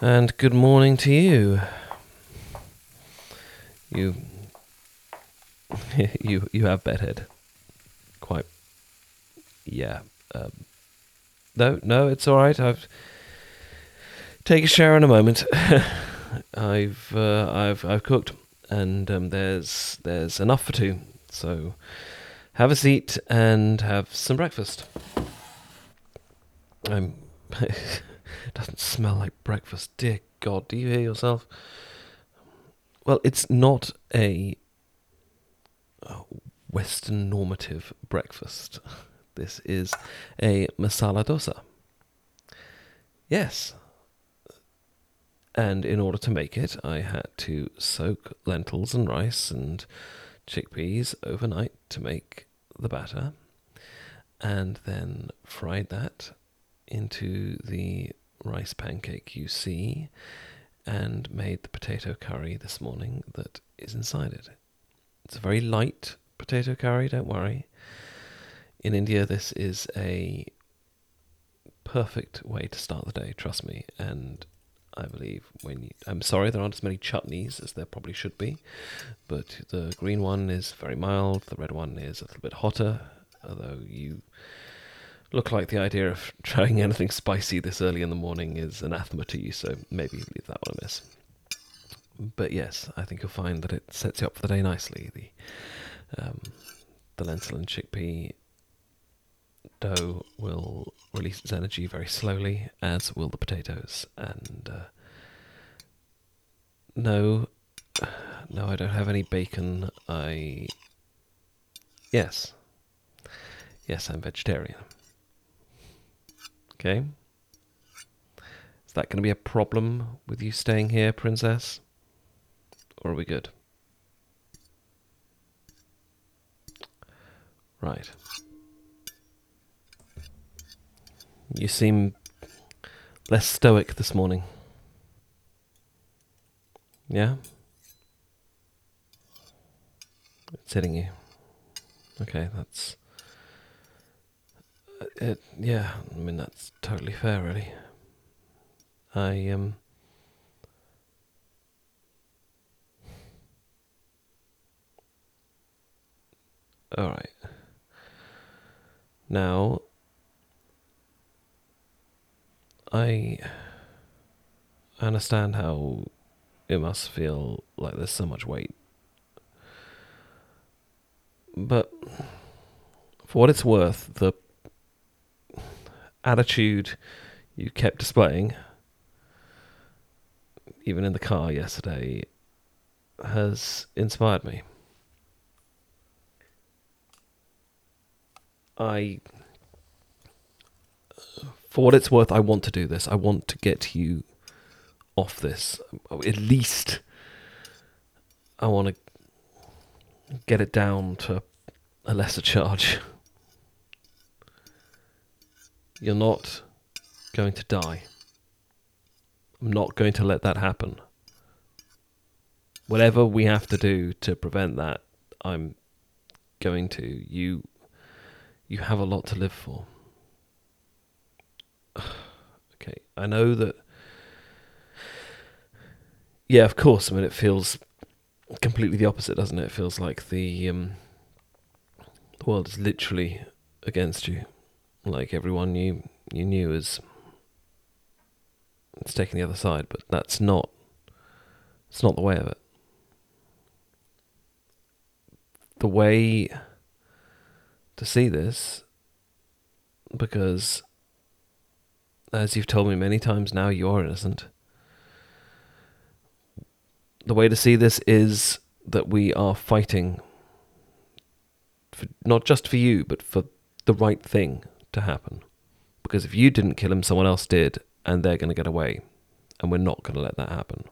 And good morning to you. You you have bedhead. Quite. Yeah. No, it's all right. I've take a shower in a moment. I've cooked, and there's enough for two. So have a seat and have some breakfast. Doesn't smell like breakfast. Dear God, do you hear yourself? Well, it's not a Western normative breakfast. This is a masala dosa. Yes. And in order to make it, I had to soak lentils and rice and chickpeas overnight to make the batter, and then fried that into the rice pancake you see, and made the potato curry this morning that is inside it. It's a very light potato curry, don't worry. In India, this is a perfect way to start the day, trust me. And I believe I'm sorry there aren't as many chutneys as there probably should be, but the green one is very mild, the red one is a little bit hotter, although you look like the idea of trying anything spicy this early in the morning is anathema to you, so maybe leave that one a miss. But yes, I think you'll find that it sets you up for the day nicely. The lentil and chickpea dough will release its energy very slowly, as will the potatoes. And no, I don't have any bacon. Yes, I'm vegetarian. Okay. Is that going to be a problem with you staying here, princess? Or are we good? Right. You seem less stoic this morning. Yeah? It's hitting you. Okay, that's... yeah, I mean, that's totally fair, really. Alright. Now, I understand how it must feel like there's so much weight. But for what it's worth, the attitude you kept displaying, even in the car yesterday, has inspired me. For what it's worth, I want to do this. I want to get you off this. At least I want to get it down to a lesser charge. You're not going to die. I'm not going to let that happen. Whatever we have to do to prevent that, I'm going to. You have a lot to live for. Okay, I know that... Yeah, of course. I mean, it feels completely the opposite, doesn't it? It feels like the world is literally against you. Like everyone you knew is... It's taking the other side, but that's not... It's not the way of it. The way to see this, because as you've told me many times now, you're innocent. The way to see this is that we are fighting for, not just for you, but for the right thing to happen. Because if you didn't kill him, someone else did, and they're going to get away. And we're not going to let that happen.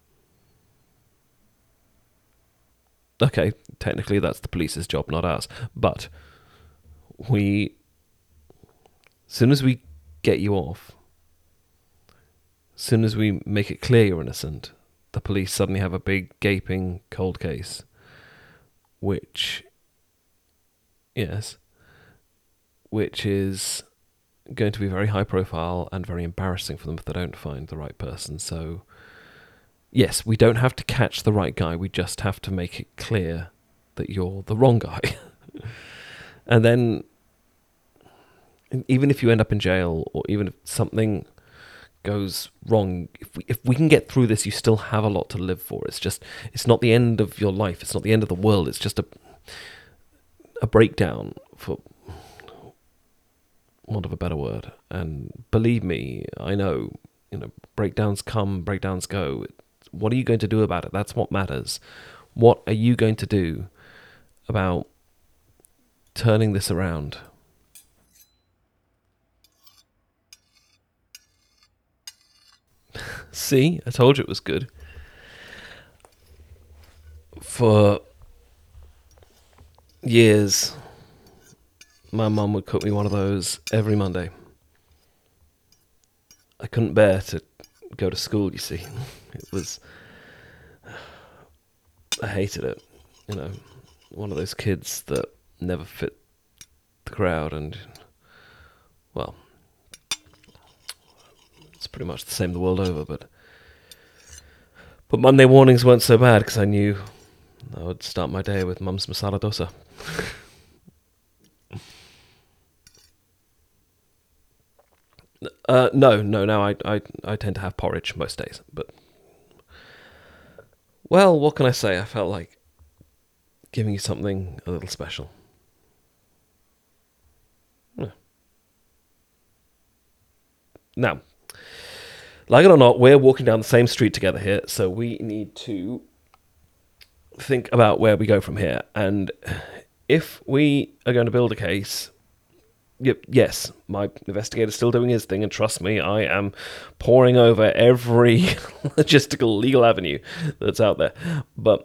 Okay, technically that's the police's job, not ours. But as soon as we get you off, as soon as we make it clear you're innocent, the police suddenly have a big, gaping cold case, which is going to be very high profile and very embarrassing for them if they don't find the right person. So, yes, we don't have to catch the right guy. We just have to make it clear that you're the wrong guy. And then, even if you end up in jail, or even if something goes wrong, if we can get through this, you still have a lot to live for. It's not the end of your life. It's not the end of the world. It's just a breakdown, for want of a better word. And believe me, I know, breakdowns come, breakdowns go. What are you going to do about it? That's what matters. What are you going to do about turning this around? See, I told you it was good. For years, my mum would cook me one of those every Monday. I couldn't bear to go to school, you see. I hated it. One of those kids that never fit the crowd, and, well, it's pretty much the same the world over, but Monday mornings weren't so bad, because I knew I would start my day with Mum's masala dosa. No, I tend to have porridge most days, but, well, what can I say? I felt like giving you something a little special. Yeah. Now, like it or not, we're walking down the same street together here, so we need to think about where we go from here. And if we are going to build a case, yes, my investigator's still doing his thing, and trust me, I am poring over every logistical, legal avenue that's out there. But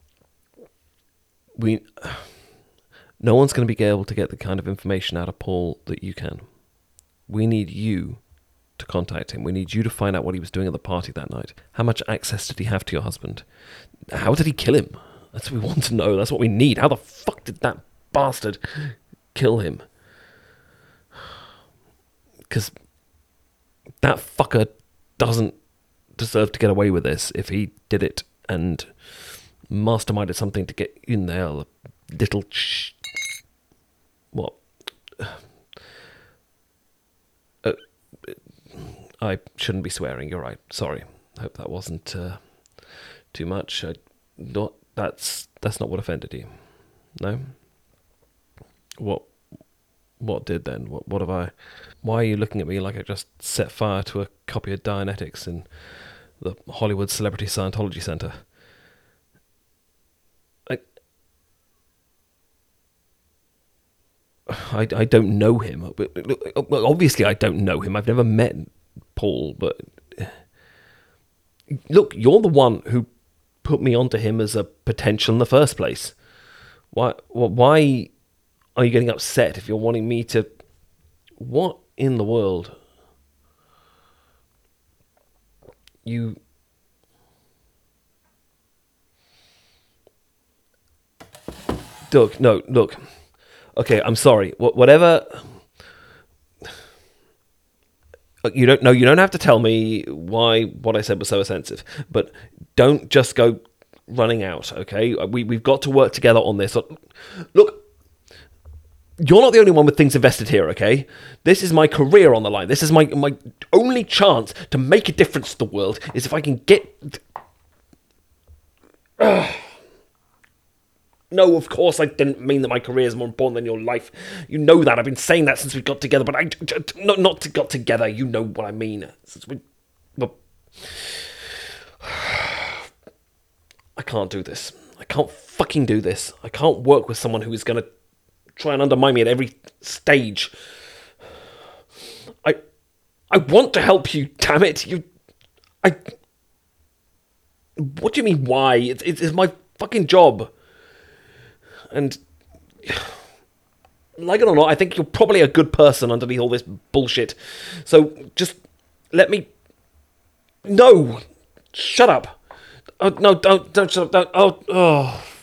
no one's going to be able to get the kind of information out of Paul that you can. We need you to contact him. We need you to find out what he was doing at the party that night. How much access did he have to your husband? How did he kill him? That's what we want to know. That's what we need. How the fuck did that bastard kill him? Because that fucker doesn't deserve to get away with this if he did it and masterminded something to get in there. Little what? I shouldn't be swearing. You're right. Sorry. Hope that wasn't too much. That's not what offended you. No. What did then? What have I? Why are you looking at me like I just set fire to a copy of Dianetics in the Hollywood Celebrity Scientology Center? I don't know him. Obviously, I don't know him. I've never met Paul, but look, you're the one who put me onto him as a potential in the first place. Why are you getting upset if you're wanting me to... What in the world? You... Doug, no, look. Okay, I'm sorry. Whatever... You don't have to tell me why what I said was so offensive, but don't just go running out, okay? We've got to work together on this. Look, you're not the only one with things invested here, okay? This is my career on the line. This is my only chance to make a difference to the world, is if I can get... No, of course, I didn't mean that my career is more important than your life. You know that. I've been saying that since we got together, but not got together. You know what I mean. Since we... Well, I can't do this. I can't fucking do this. I can't work with someone who is going to try and undermine me at every stage. I want to help you, damn it. What do you mean, why? It's my fucking job. And, like it or not, I think you're probably a good person underneath all this bullshit. So, just let me... No! Shut up! Oh, no, don't shut up. Don't. Oh.